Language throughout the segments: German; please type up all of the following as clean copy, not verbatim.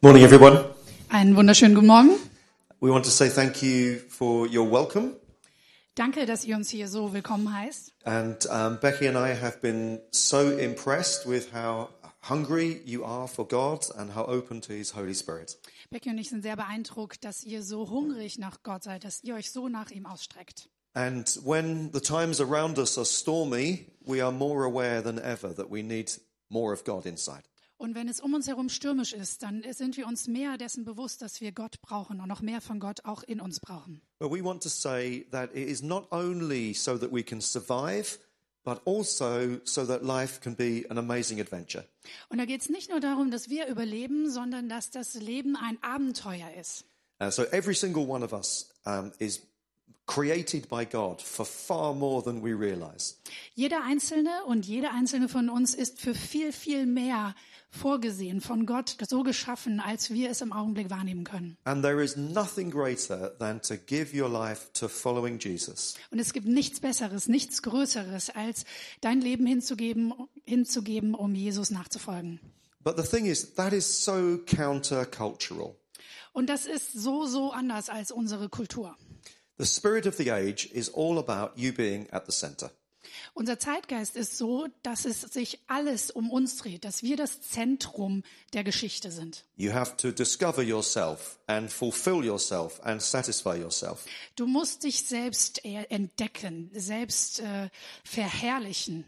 Morning, everyone. Einen wunderschönen guten Morgen. We want to say thank you for your welcome. Danke, dass ihr uns hier so willkommen heißt. And Becky and I have been so impressed with how hungry you are for God and how open to His Holy Spirit. Becky und ich sind sehr beeindruckt, dass ihr so hungrig nach Gott seid, dass ihr euch so nach ihm ausstreckt. And when the times around us are stormy, we are more aware than ever that we need more of God inside. Und wenn es um uns herum stürmisch ist, dann sind wir uns mehr dessen bewusst, dass wir Gott brauchen und noch mehr von Gott auch in uns brauchen. But we want to say that it is not only so that we can survive, but also so that life can be an amazing adventure. Und da geht es nicht nur darum, dass wir überleben, sondern dass das Leben ein Abenteuer ist. So every single one of us is created by God for far more than we realize. Jeder Einzelne und jede Einzelne von uns ist für viel, viel mehr vorgesehen, von Gott so geschaffen, als wir es im Augenblick wahrnehmen können. And there is nothing greater than to give your life to following Jesus. Und es gibt nichts Besseres, nichts Größeres, als dein Leben hinzugeben, um Jesus nachzufolgen. But the thing is, that is so countercultural. Und das ist so anders als unsere Kultur. The spirit of the age is all about you being at the center. Unser Zeitgeist ist so, dass es sich alles um uns dreht, dass wir das Zentrum der Geschichte sind. You have to discover yourself and fulfill yourself and satisfy yourself. Du musst dich selbst entdecken, selbst verherrlichen.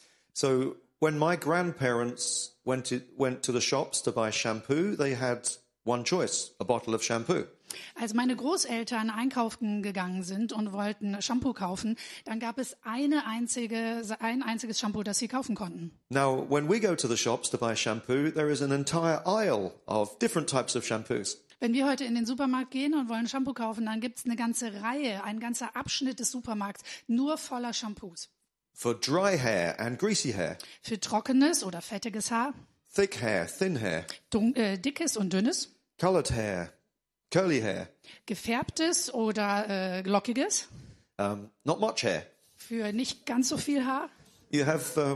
So when my grandparents went to the shops to buy shampoo, they had one choice, a bottle of shampoo. Als meine Großeltern einkaufen gegangen sind und wollten Shampoo kaufen, dann gab es ein einziges Shampoo, das sie kaufen konnten. Now, when we go to the shops to buy shampoo, there is an entire aisle of different types of shampoos. Wenn wir heute in den Supermarkt gehen und wollen Shampoo kaufen, dann gibt es eine ganze Reihe, ein ganzer Abschnitt des Supermarkts nur voller Shampoos. For dry hair and greasy hair, Für trockenes oder fettiges Haar, thick hair, thin hair, dickes und dünnes, colored hair, curly hair, gefärbtes oder lockiges, not much hair. für nicht ganz so viel Haar. You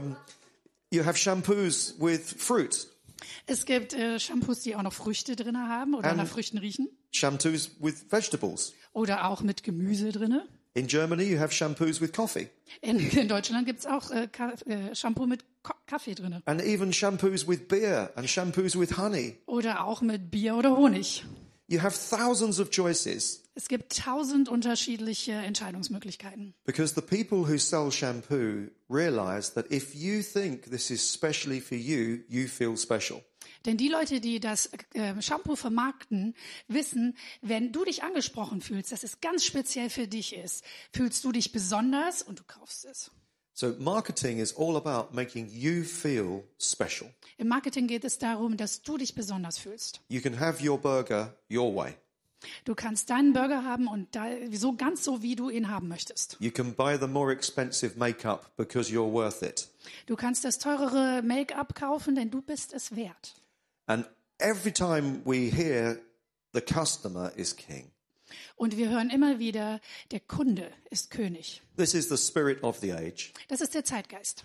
have shampoos with fruit, Es gibt Shampoos, die auch noch Früchte drin haben oder nach Früchten riechen shampoos with vegetables. oder auch mit Gemüse drin. In Germany, you have shampoos with coffee, In Deutschland gibt es auch Shampoo mit Kaffee drin and even shampoos with beer and shampoos with honey. oder auch mit Bier oder Honig. You have thousands of choices Es gibt 1000 unterschiedliche Entscheidungsmöglichkeiten. because the people who sell shampoo realize that if you think this is specially for you, you feel special. Denn die Leute, die das Shampoo vermarkten, wissen, wenn du dich angesprochen fühlst, dass es ganz speziell für dich ist, fühlst du dich besonders und du kaufst es. So marketing is all about making you feel special. Im Marketing geht es darum, dass du dich besonders fühlst. You can have your burger your way. Du kannst deinen Burger haben und ganz so, wie du ihn haben möchtest. You can buy the more expensive makeup because you're worth it. Du kannst das teurere Make-up kaufen, denn du bist es wert. And every time we hear the customer is king, Und wir hören immer wieder, der Kunde ist König. this is the spirit of the age. Das ist der Zeitgeist.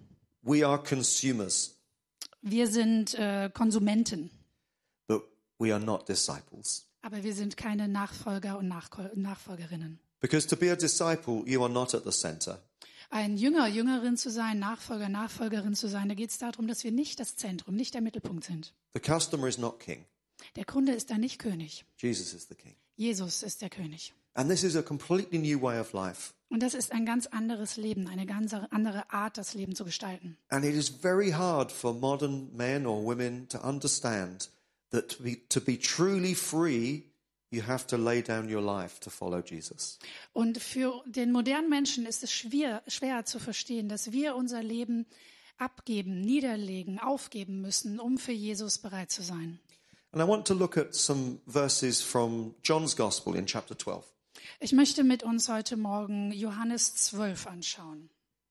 We are consumers, Wir sind Konsumenten, but we are not disciples. aber wir sind keine Nachfolger und Nachfolgerinnen. Because to be a disciple, you are not at the center. Ein Jünger, Jüngerin zu sein, Nachfolger, Nachfolgerin zu sein, da geht es darum, dass wir nicht das Zentrum, nicht der Mittelpunkt sind. The customer is not king. Der Kunde ist da nicht König. Jesus is the king. Jesus ist der König. And this is a completely new way of life. Und das ist ein ganz anderes Leben, eine ganz andere Art, das Leben zu gestalten. And it is very hard for modern men or women to understand that to be truly free, you have to lay down your life to follow Jesus. Und für den modernen Menschen ist es schwer zu verstehen, dass wir unser Leben abgeben, niederlegen, aufgeben müssen, um für Jesus bereit zu sein. And I want to look at some verses from John's Gospel in chapter 12. Ich möchte mit uns heute Morgen Johannes 12 anschauen.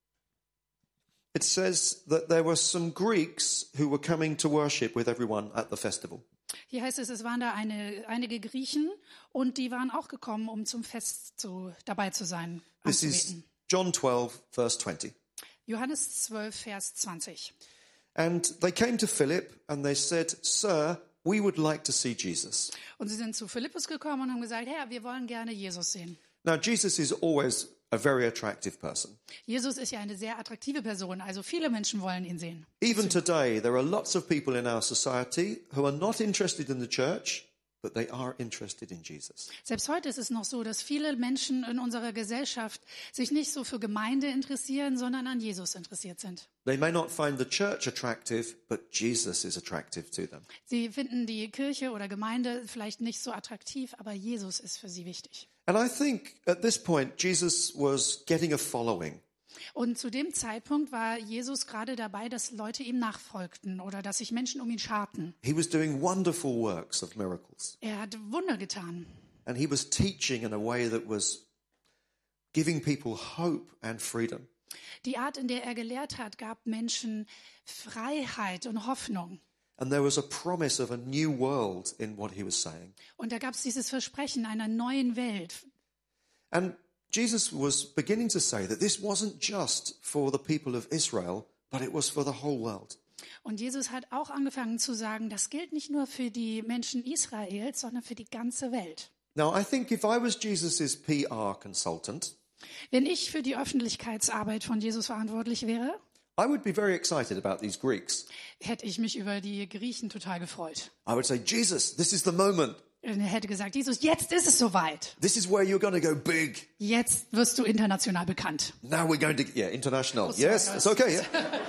It says that there were some Greeks who were coming to worship with everyone at the festival. Hier heißt es waren da einige Griechen und die waren auch gekommen, um zum Fest dabei zu sein, This is anzubeten. John 12, verse 20. Johannes 12, Vers 20. And they came to Philip and they said, Sir, we would like to see Jesus. Und sie sind zu Philippus gekommen und haben gesagt, Herr, wir wollen gerne Jesus sehen. Now, Jesus is always a very attractive person. Jesus ist ja eine sehr attraktive Person, also viele Menschen wollen ihn sehen. Even today, there are lots of people in our society who are not interested in the church, but they are interested in Jesus. Selbst heute ist es noch so, dass viele Menschen in unserer Gesellschaft sich nicht so für Gemeinde interessieren, sondern an Jesus interessiert sind. They may not find the church attractive, but Jesus is attractive to them. Sie finden die Kirche oder Gemeinde vielleicht nicht so attraktiv, aber Jesus ist für sie wichtig. And I think at this point, Jesus was getting a following. Und zu dem Zeitpunkt war Jesus gerade dabei, dass Leute ihm nachfolgten oder dass sich Menschen um ihn scharten. He was doing wonderful works of miracles. Er hat Wunder getan. And he was teaching in a way that was giving people hope and freedom. Die Art, in der er gelehrt hat, gab Menschen Freiheit und Hoffnung. And there was a promise of a new world in what he was saying. Und da gab es dieses Versprechen einer neuen Welt. And Jesus was beginning to say that this wasn't just for the people of Israel, but it was for the whole world. Und Jesus hat auch angefangen zu sagen, das gilt nicht nur für die Menschen Israels, sondern für die ganze Welt. Now, I think if I was Jesus's PR consultant, Wenn ich für die Öffentlichkeitsarbeit von Jesus verantwortlich wäre, I would be very excited about these Greeks. hätte ich mich über die Griechen total gefreut. I would say, Jesus, this is the moment. Und er hätte gesagt, Jesus, jetzt ist es soweit. This is where you're going to go big. Jetzt wirst du international bekannt. Now we're going to, international. sorry, Yes, no, it's okay. Yeah.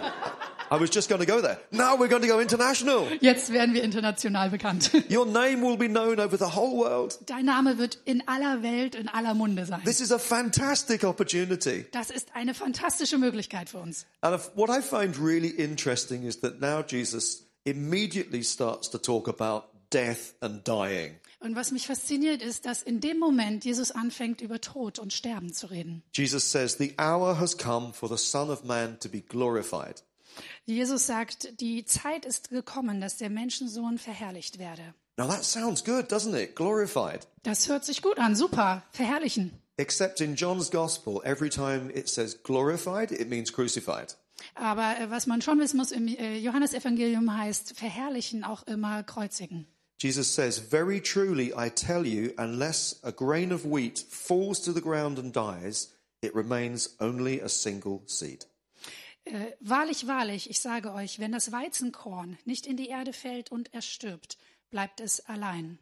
I was just going to go there. Now we're going to go international. Jetzt werden wir international bekannt. Your name will be known over the whole world. Dein Name wird in aller Welt, in aller Munde sein. This is a fantastic opportunity. Das ist eine fantastische Möglichkeit für uns. And what I find really interesting is that now Jesus immediately starts to talk about death and dying. Und was mich fasziniert ist, dass in dem Moment Jesus anfängt, über Tod und Sterben zu reden. Jesus says, the hour has come for the Son of Man to be glorified. Jesus sagt, die Zeit ist gekommen, dass der Menschensohn verherrlicht werde. Now that sounds good, doesn't it? Glorified. Das hört sich gut an, super, verherrlichen. Except in John's Gospel, every time it says glorified, it means crucified. Aber was man schon wissen muss, im Johannesevangelium heißt verherrlichen auch immer kreuzigen. Jesus says, very truly I tell you, unless a grain of wheat falls to the ground and dies, it remains only a single seed. Wahrlich, wahrlich, ich sage euch, wenn das Weizenkorn nicht in die Erde fällt und erstirbt, bleibt es allein.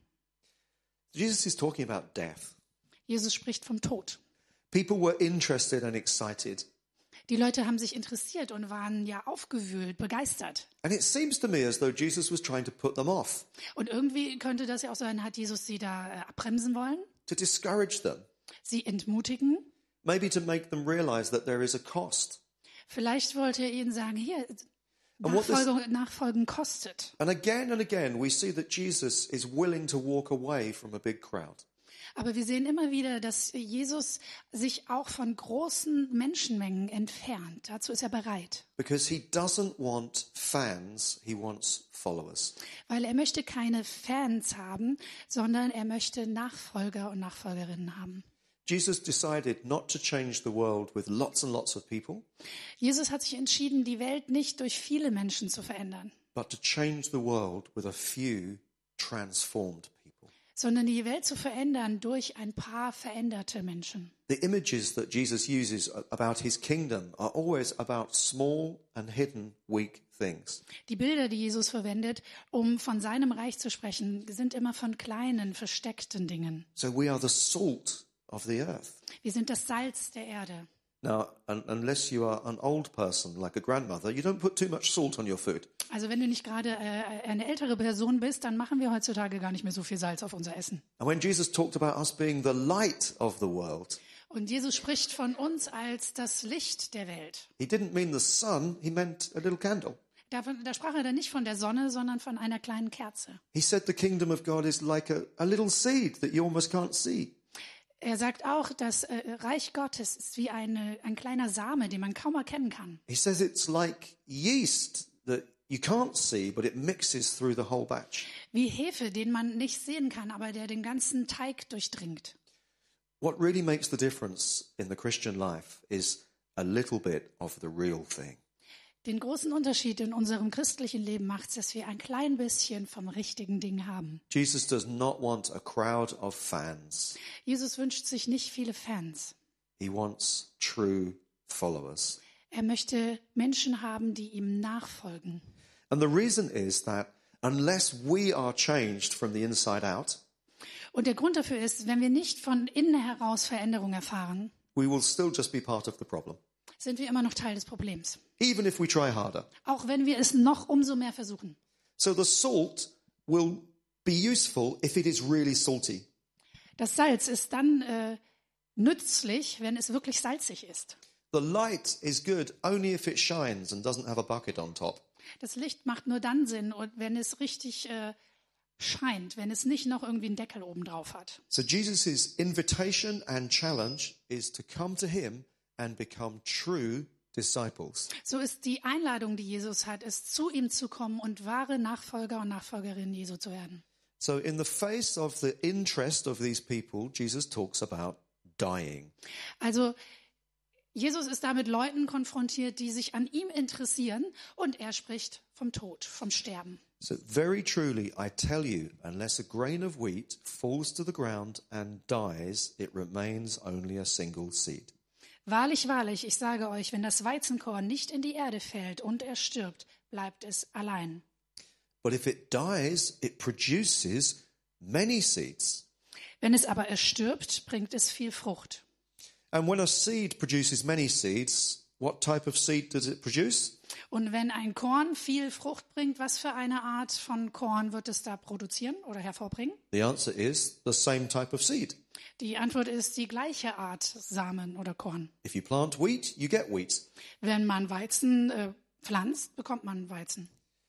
Jesus is talking about death. Jesus spricht vom Tod. People were interested and excited. Die Leute haben sich interessiert und waren ja aufgewühlt, begeistert. And it seems to me as though Jesus was trying to put them off, Und irgendwie könnte das ja auch sein, hat Jesus sie da abbremsen wollen, to discourage them, sie entmutigen. maybe to make them realize that there is a cost. Vielleicht wollte er ihnen sagen, hier, what this- Nachfolgen kostet. And again, we see that Jesus is willing to walk away from a big crowd. Aber wir sehen immer wieder, dass Jesus sich auch von großen Menschenmengen entfernt. Dazu ist er bereit. Because he doesn't want fans, he wants followers. Weil er möchte keine Fans haben, sondern er möchte Nachfolger und Nachfolgerinnen haben. Jesus decided not to change the world with lots and lots of people, Jesus hat sich entschieden, die Welt nicht durch viele Menschen zu verändern, but to change the world with a few transformed people. sondern die Welt zu verändern durch ein paar veränderte Menschen. The images that Jesus uses about his kingdom are always about small and hidden weak things. Die Bilder, die Jesus verwendet, um von seinem Reich zu sprechen, sind immer von kleinen, versteckten Dingen. So we are the salt of the earth. Wir sind das Salz der Erde. Now, unless you are an old person like a grandmother, you don't put too much salt on your food. Also wenn du nicht gerade eine ältere Person bist, dann machen wir heutzutage gar nicht mehr so viel Salz auf unser Essen. And when Jesus talked about us being the light of the world, Und Jesus spricht von uns als das Licht der Welt. he didn't mean the sun, he meant a little candle. Da sprach er dann nicht von der Sonne, sondern von einer kleinen Kerze. He said the kingdom of God is like a little seed that you almost can't see. Er sagt auch, das Reich Gottes ist wie ein kleiner Same, den man kaum erkennen kann. He says it's like yeast that you can't see, but it mixes through the whole batch. Wie Hefe, den man nicht sehen kann, aber der den ganzen Teig durchdringt. What really makes the difference in the Christian life is a little bit of the real thing. Den großen Unterschied in unserem christlichen Leben macht, dass wir ein klein bisschen vom richtigen Ding haben. Jesus does not want a crowd of fans. Jesus wünscht sich nicht viele Fans. He wants true followers. Er möchte Menschen haben, die ihm nachfolgen. And the reason is that unless we are changed from the inside out, Und der Grund dafür ist, wenn wir nicht von innen heraus Veränderung erfahren, we will still just be part of the problem, sind wir immer noch Teil des Problems. even if we try harder. Auch wenn wir es noch umso mehr versuchen. So the salt will be useful if it is really salty. Das Salz ist dann nützlich, wenn es wirklich salzig ist. The light is good only if it shines and doesn't have a bucket on top. Das Licht macht nur dann Sinn, wenn es richtig scheint, wenn es nicht noch irgendwie einen Deckel oben drauf hat. So Jesus' invitation and challenge is to come to him and become true disciples. So ist die Einladung, die Jesus hat, es zu ihm zu kommen und wahre Nachfolger und Nachfolgerinnen Jesu zu werden. So in the face of the interest of these people, Jesus talks about dying. Also Jesus ist da mit Leuten konfrontiert, die sich an ihm interessieren, und er spricht vom Tod, vom Sterben. So very truly, I tell you, unless a grain of wheat falls to the ground and dies, it remains only a single seed. Wahrlich, wahrlich, ich sage euch, wenn das Weizenkorn nicht in die Erde fällt und er stirbt, bleibt es allein. But if it dies, it produces many seeds. Wenn es aber erstirbt, bringt es viel Frucht. And when a seed produces many seeds, what type of seed does it produce? Und wenn ein Korn viel Frucht bringt, was für eine Art von Korn wird es da produzieren oder hervorbringen? The answer is the same type of seed. Die Antwort ist die gleiche Art Samen oder Korn. If you plant wheat, you get wheat. Wenn man Weizen pflanzt, bekommt man Weizen.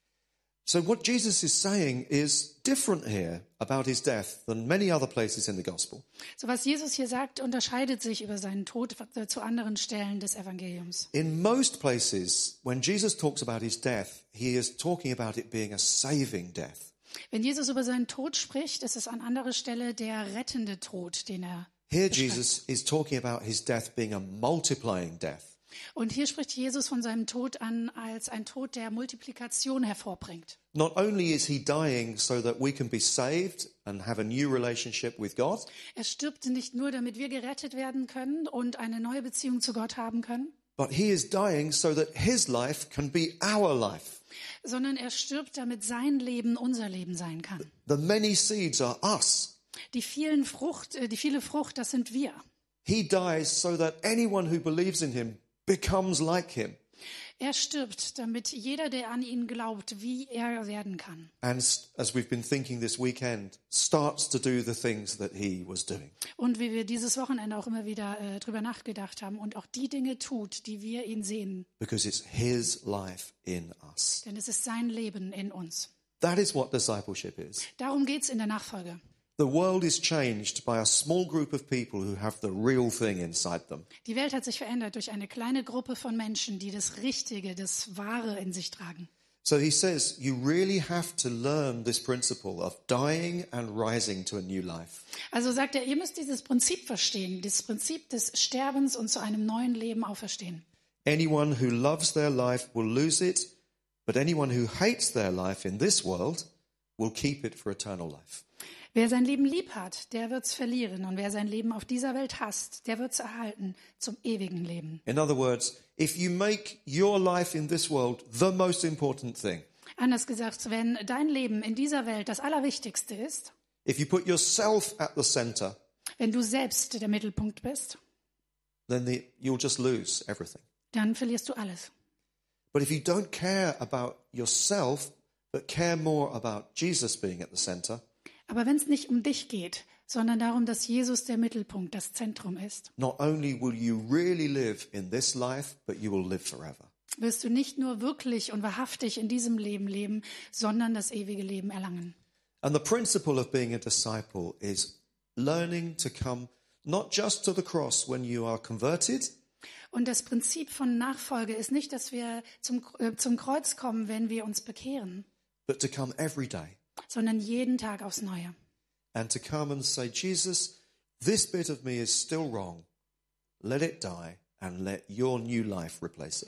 So what Jesus is saying is different here about his death than many other places in the gospel. So was Jesus hier sagt, unterscheidet sich über seinen Tod zu anderen Stellen des Evangeliums. In most places, when Jesus talks about his death, he is talking about it being a saving death. Wenn Jesus über seinen Tod spricht, ist es an anderer Stelle der rettende Tod, den er Here beschreibt. Jesus is talking about his death being a multiplying death. Und hier spricht Jesus von seinem Tod an als ein Tod, der Multiplikation hervorbringt. Not only is he dying so that we can be saved and have a new relationship with God, Er stirbt nicht nur, damit wir gerettet werden können und eine neue Beziehung zu Gott haben können, but he is dying so that his life can be our life. sondern er stirbt, damit sein Leben unser Leben sein kann. The many seeds are us. Die viele Frucht, das sind wir. He dies so that anyone who believes in him becomes like him. Er stirbt, damit jeder, der an ihn glaubt, wie er werden kann. And as we've been thinking this weekend, starts to do the things that he was doing. Und wie wir dieses Wochenende auch immer wieder drüber nachgedacht haben und auch die Dinge tut, die wir ihn sehen. Because it's his life in us. Denn es ist sein Leben in uns. That is what discipleship is. Darum geht's in der Nachfolge. The world is changed by a small group of people who have the real thing inside them. Die Welt hat sich verändert durch eine kleine Gruppe von Menschen, die das Richtige, das Wahre in sich tragen. So he says, you really have to learn this principle of dying and rising to a new life. Also sagt er, ihr müsst dieses Prinzip verstehen, das Prinzip des Sterbens und zu einem neuen Leben auferstehen. Anyone who loves their life will lose it, but anyone who hates their life in this world will keep it for eternal life. Wer sein Leben lieb hat, der wird's verlieren. Und wer sein Leben auf dieser Welt hasst, der wird's erhalten zum ewigen Leben. In other words, if you make your life in this world the most important thing, Anders gesagt, wenn dein Leben in dieser Welt das Allerwichtigste ist, if you put yourself at the center, wenn du selbst der Mittelpunkt bist, then you'll just lose everything. dann verlierst du alles. But if you don't care about yourself, but care more about Jesus being at the center, Aber wenn es nicht um dich geht, sondern darum, dass Jesus der Mittelpunkt, das Zentrum ist, not only will you really live in this life, but you will live forever. wirst du nicht nur wirklich und wahrhaftig in diesem Leben leben, sondern das ewige Leben erlangen. And the principle of being a disciple is learning to come not just to the cross when you are converted, Und das Prinzip von Nachfolge ist nicht, dass wir zum Kreuz kommen, wenn wir uns bekehren, but to come every day sondern jeden Tag aufs Neue. and to come and say, Jesus, this bit of me is still wrong. Let it die and let your new life replace it.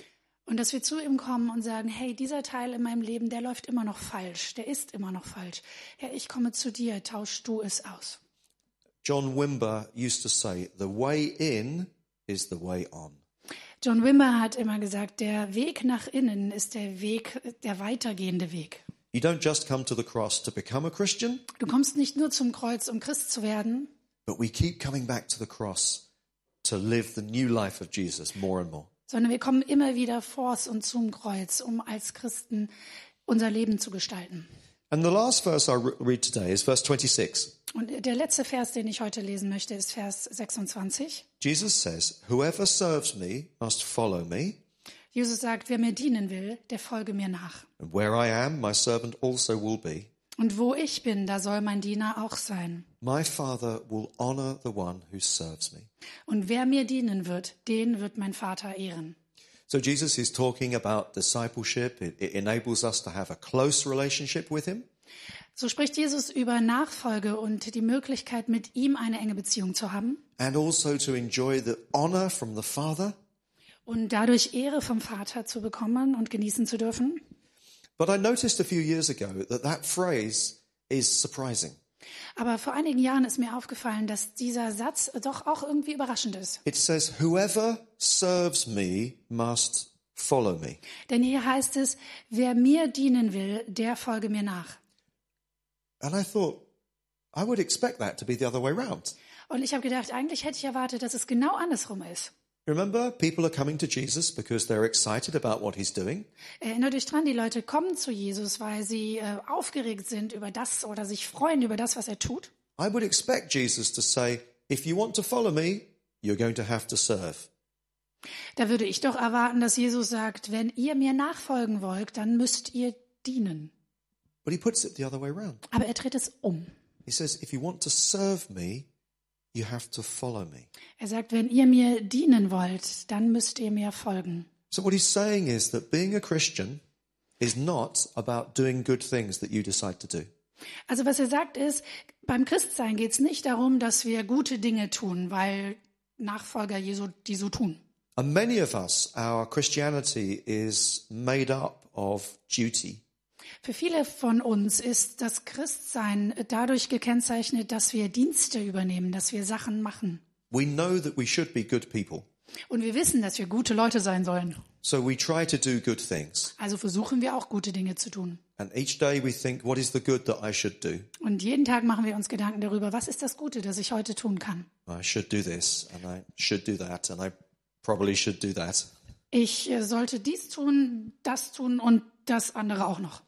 Und dass wir zu ihm kommen und sagen, hey, dieser Teil in meinem Leben, der läuft immer noch falsch, der ist immer noch falsch. Herr, ich komme zu dir, tausch du es aus. John Wimber used to say, the way in is the way on. John Wimber hat immer gesagt, der Weg nach innen ist der Weg, der weitergehende Weg. You don't just come to the cross to become a Christian, Du kommst nicht nur zum Kreuz, um Christ zu werden, but we keep coming back to the cross to live the new life of Jesus more and more. sondern wir kommen immer wieder vors und zum Kreuz, um als Christen unser Leben zu gestalten. And the last verse I read today is verse 26. Und der letzte Vers, den ich heute lesen möchte, ist Vers 26. Jesus says, whoever serves me must follow me, Jesus sagt, wer mir dienen will, der folge mir nach. and where I am, my servant also will be. Und wo ich bin, da soll mein Diener auch sein. My Father will honor the one who serves me. Und wer mir dienen wird, den wird mein Vater ehren. So Jesus is talking about discipleship. It enables us to have a close relationship with him. So spricht Jesus über Nachfolge und die Möglichkeit, mit ihm eine enge Beziehung zu haben And also to enjoy the honor from the Father. und dadurch Ehre vom Vater zu bekommen und genießen zu dürfen. But I noticed a few years ago that phrase is surprising. Aber vor einigen Jahren ist mir aufgefallen, dass dieser Satz doch auch irgendwie überraschend ist. It says, whoever serves me must follow me. Denn hier heißt es, wer mir dienen will, der folge mir nach. And I thought, I would expect that to be the other way round. Und ich habe gedacht, eigentlich hätte ich erwartet, dass es genau andersrum ist. Remember, people are coming to Jesus because they're excited about what he's doing. Erinnert euch dran, die Leute kommen zu Jesus, weil sie aufgeregt sind über das oder sich freuen über das, was er tut. I would expect Jesus to say, if you want to follow me, you're going to have to serve. Da würde ich doch erwarten, dass Jesus sagt, wenn ihr mir nachfolgen wollt, dann müsst ihr dienen. But he puts it the other way round. Aber er dreht es um. He says, if you want to serve me, you have to follow me. Er sagt, wenn ihr mir dienen wollt, dann müsst ihr mir folgen. So what he's saying is that being a Christian is not about doing good things that you decide to do. Also was er sagt ist, beim Christsein geht es nicht darum, dass wir gute Dinge tun, weil Nachfolger Jesu die so tun. And many of us, our Christianity is made up of duty. Für viele von uns ist das Christsein dadurch gekennzeichnet, dass wir Dienste übernehmen, dass wir Sachen machen. We know that we should be good people. Und wir wissen, dass wir gute Leute sein sollen. So we try to do good things. Also versuchen wir auch gute Dinge zu tun. And each day we think, what is the good that I should do? Und jeden Tag machen wir uns Gedanken darüber, was ist das Gute, das ich heute tun kann. I should do this and I should do that and I probably should do that. Ich sollte dies tun, das tun und das andere auch noch.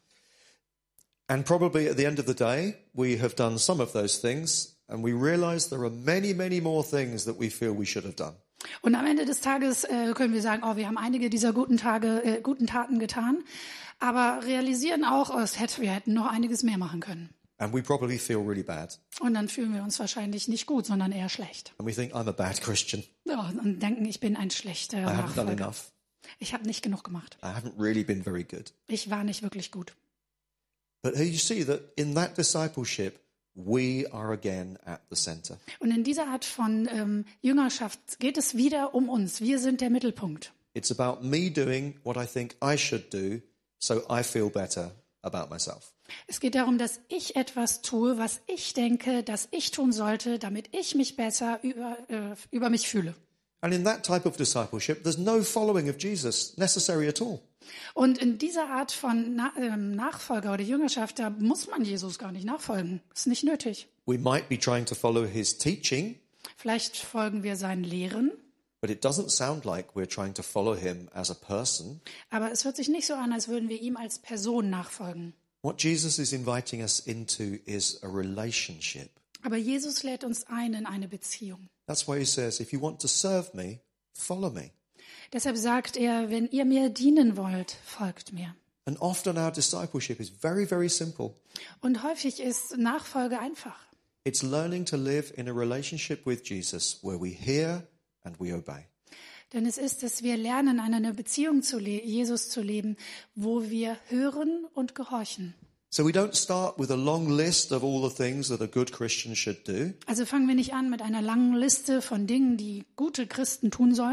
And probably at the end of the day, we have done some of those things and we realize there are many, many more things that we feel we should have done. Und am Ende des Tages können wir sagen, oh, wir haben einige dieser guten Taten getan, aber realisieren auch, wir hätten noch einiges mehr machen können. And we probably feel really bad. Und dann fühlen wir uns wahrscheinlich nicht gut, sondern eher schlecht. And we think, I'm a bad Christian. Ja, und denken, ich bin ein schlechter I haven't done Nachfolger. enough. Ich habe nicht genug gemacht. I haven't really been very good. Ich war nicht wirklich gut. But you see that in that discipleship, we are again at the center. Und in dieser Art von Jüngerschaft geht es wieder um uns. Wir sind der Mittelpunkt. It's about me doing what I think I should do so I feel better about myself. Es geht darum, dass ich etwas tue, was ich denke, dass ich tun sollte, damit ich mich besser über mich fühle. And in that type of discipleship, there's no following of Jesus necessary at all. Und in dieser Art von Nachfolger oder Jüngerschaft, da muss man Jesus gar nicht nachfolgen. Ist nicht nötig. We might be trying to follow his teaching, Vielleicht folgen wir seinen Lehren, but it doesn't sound like we're trying to follow him as a person. aber es hört sich nicht so an, als würden wir ihm als Person nachfolgen. What Jesus is inviting us into is a relationship. Aber Jesus lädt uns ein in eine Beziehung. That's why he says, if you want to serve me, follow me. Deshalb sagt er, wenn ihr mir dienen wollt, folgt mir. And often our discipleship is very, very simple. Und häufig ist Nachfolge einfach. It's learning to live in a relationship with Jesus where we hear and we obey. Denn es ist, dass wir lernen, in einer Beziehung zu Jesus zu leben, wo wir hören und gehorchen. So we don't start with a long list of all the things that a good Christian should do, Also fangen wir nicht an mit einer langen Liste von Dingen, die gute Christen tun sollen,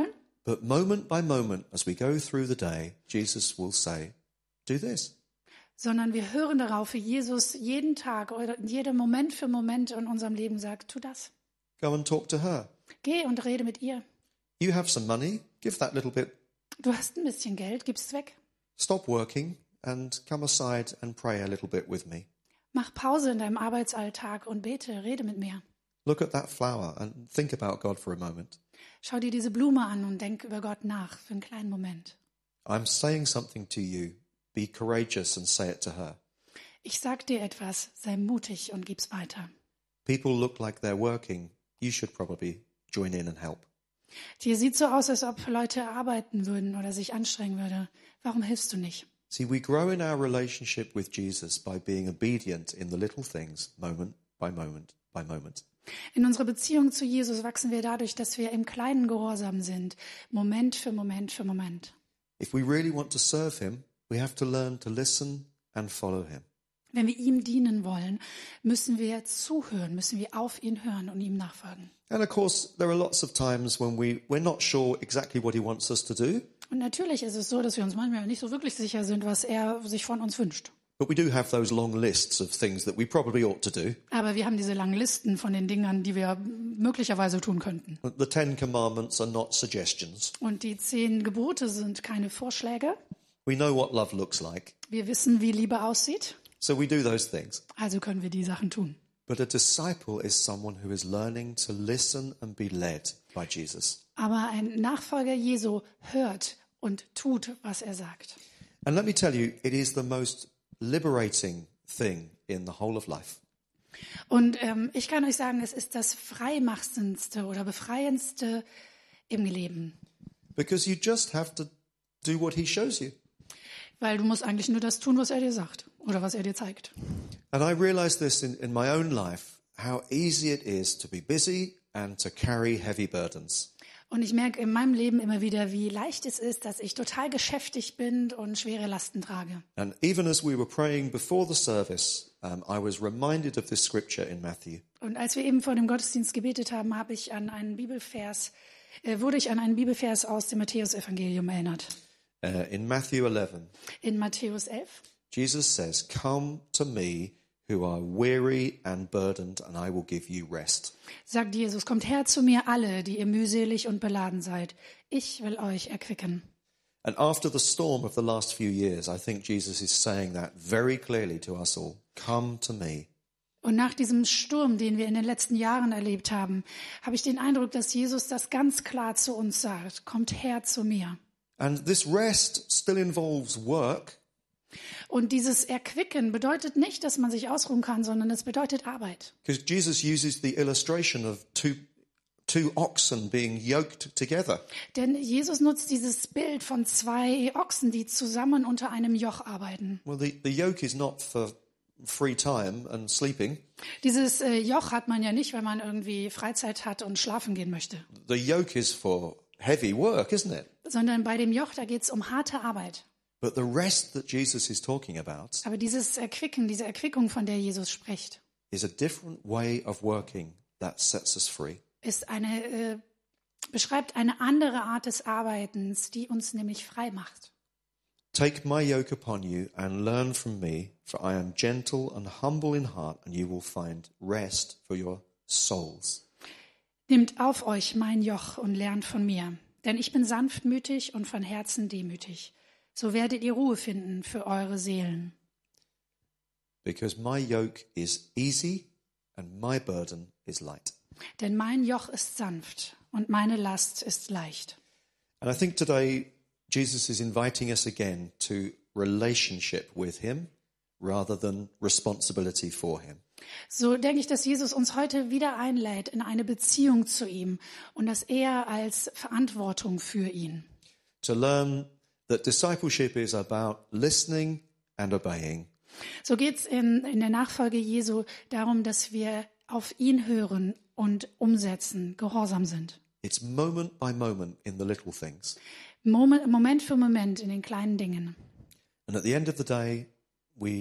But moment by moment, as we go through the day, Jesus will say, do this. Sondern wir hören darauf, wie Jesus jeden Tag oder in jedem Moment für Moment in unserem Leben sagt, tu das. Go and talk to her. Geh und rede mit ihr. You have some money, give that little bit. Du hast ein bisschen Geld, gib's weg. Stop working and come aside and pray a little bit with me. Mach Pause in deinem Arbeitsalltag und bete, rede mit mir. Look at that flower and think about God for a moment. Schau dir diese Blume an und denk über Gott nach für einen kleinen Moment. I'm saying something to you. Be courageous and say it to her. Ich sag dir etwas, sei mutig und gib's weiter. People look like they're working. You should probably join in and help. Dir sieht so aus, als ob Leute arbeiten würden oder sich anstrengen würden. Warum hilfst du nicht? See, we grow in our relationship with Jesus by being obedient in the little things, moment by moment by moment. In unserer Beziehung zu Jesus wachsen wir dadurch, dass wir im Kleinen gehorsam sind, Moment für Moment für Moment. If we really want to serve him, we have to learn to listen and follow him. Wenn wir ihm dienen wollen, müssen wir zuhören, müssen wir auf ihn hören und ihm nachfolgen. And of course, there are lots of times when we're not sure exactly what he wants us to do, Und natürlich ist es so, dass wir uns manchmal nicht so wirklich sicher sind, was er sich von uns wünscht. but we do have those long lists of things that we probably ought to do. Aber wir haben diese langen Listen von den Dingen, die wir möglicherweise tun könnten. The 10 Commandments are not suggestions. Und die 10 Gebote sind keine Vorschläge. We know what love looks like, Wir wissen, wie Liebe aussieht, so we do those things. also können wir die Sachen tun. But a disciple is someone who is learning to listen and be led by Jesus. Aber ein Nachfolger Jesu hört und tut, was er sagt. And let me tell you, it is the most liberating thing in the whole of life. Und ich kann euch sagen, es ist das freimachendste oder befreiendste im Leben. Because you just have to do what he shows you. Weil du musst eigentlich nur das tun, was er dir sagt oder was er dir zeigt. And I realized this in my own life, how easy it is to be busy and to carry heavy burdens. Und ich merke in meinem Leben immer wieder, wie leicht es ist, dass ich total geschäftig bin und schwere Lasten trage. And even as we were praying before the service, I was reminded of this scripture in Matthew. Und als wir eben vor dem Gottesdienst gebetet haben, wurde ich an einen Bibelvers aus dem Matthäusevangelium erinnert. In Matthew 11, In Matthäus 11 Jesus says, "Come to me who are weary and burdened, and I will give you rest." sagt Jesus, kommt her zu mir alle, die ihr mühselig und beladen seid. Ich will euch erquicken. And after the storm of the last few years, I think Jesus is saying that very clearly to us all. Come to me. Und nach diesem Sturm, den wir in den letzten Jahren erlebt haben, habe ich den Eindruck, dass Jesus das ganz klar zu uns sagt. Kommt her zu mir. And this rest still involves work, Und dieses Erquicken bedeutet nicht, dass man sich ausruhen kann, sondern es bedeutet Arbeit. because Jesus uses the illustration of two oxen being yoked together. Denn Jesus nutzt dieses Bild von 2 Ochsen, die zusammen unter einem Joch arbeiten. Well, the yoke is not for free time and sleeping. Dieses Joch hat man ja nicht, wenn man irgendwie Freizeit hat und schlafen gehen möchte. The yoke is for heavy work, isn't it? Sondern bei dem Joch, da geht es um harte Arbeit. But the rest that Jesus is talking about Aber dieses Erquicken, diese Erquickung, von der Jesus spricht, is a different way of working that sets us free. beschreibt eine andere Art des Arbeitens, die uns nämlich frei macht. Take my yoke upon you and learn from me, for I am gentle and humble in heart, and you will find rest for your souls. Nehmt auf euch mein Joch und lernt von mir, denn ich bin sanftmütig und von Herzen demütig. So werdet ihr Ruhe finden für eure Seelen. Because my yoke is easy and my burden is light. Denn mein Joch ist sanft und meine Last ist leicht. And I think today Jesus is inviting us again to relationship with him rather than responsibility for him. So denke ich, dass Jesus uns heute wieder einlädt in eine Beziehung zu ihm und das eher als Verantwortung für ihn. To learn that discipleship is about listening and obeying. So geht es in der Nachfolge Jesu darum, dass wir auf ihn hören und umsetzen, gehorsam sind. It's moment by moment in the little things. Moment für Moment in den kleinen Dingen. And at the end of the day, we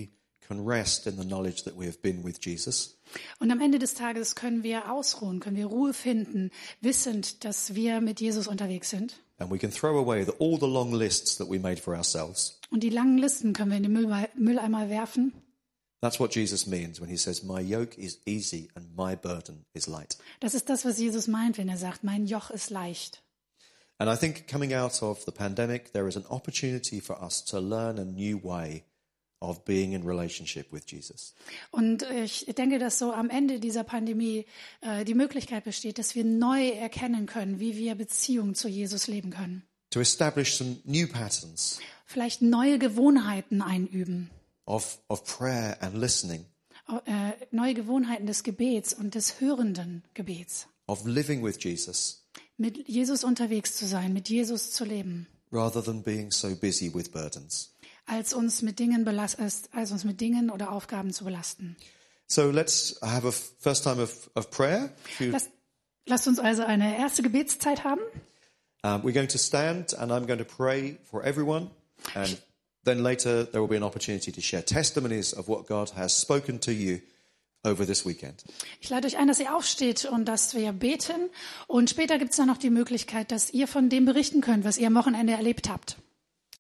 can rest in the knowledge that we have been with Jesus. Und am Ende des Tages können wir ausruhen, können wir Ruhe finden, wissend, dass wir mit Jesus unterwegs sind. And we can throw away all the long lists that we made for ourselves. Und die langen Listen können wir in den Mülleimer werfen. That's what Jesus means when he says, my yoke is easy and my burden is light. Das ist das, was Jesus meint, wenn er sagt, mein Joch ist leicht. And I think coming out of the pandemic, there is an opportunity for us to learn a new way of being in relationship with Jesus. Und ich denke, dass so am Ende dieser Pandemie die Möglichkeit besteht, dass wir neu erkennen können, wie wir Beziehungen zu Jesus leben können. To establish some new patterns Vielleicht neue Gewohnheiten einüben. of prayer and listening, Neue Gewohnheiten des Gebets und des hörenden Gebets. of living with Jesus, Mit Jesus unterwegs zu sein, mit Jesus zu leben, rather than being so busy with burdens. als uns mit Dingen oder Aufgaben zu belasten. So let's have a first time of prayer. Lasst uns also eine erste Gebetszeit haben. We're going to stand and I'm going to pray for everyone. And then later there will be an opportunity to share testimonies of what God has spoken to you over this weekend. Ich lade euch ein, dass ihr aufsteht und dass wir beten. Und später gibt es dann noch die Möglichkeit, dass ihr von dem berichten könnt, was ihr am Wochenende erlebt habt.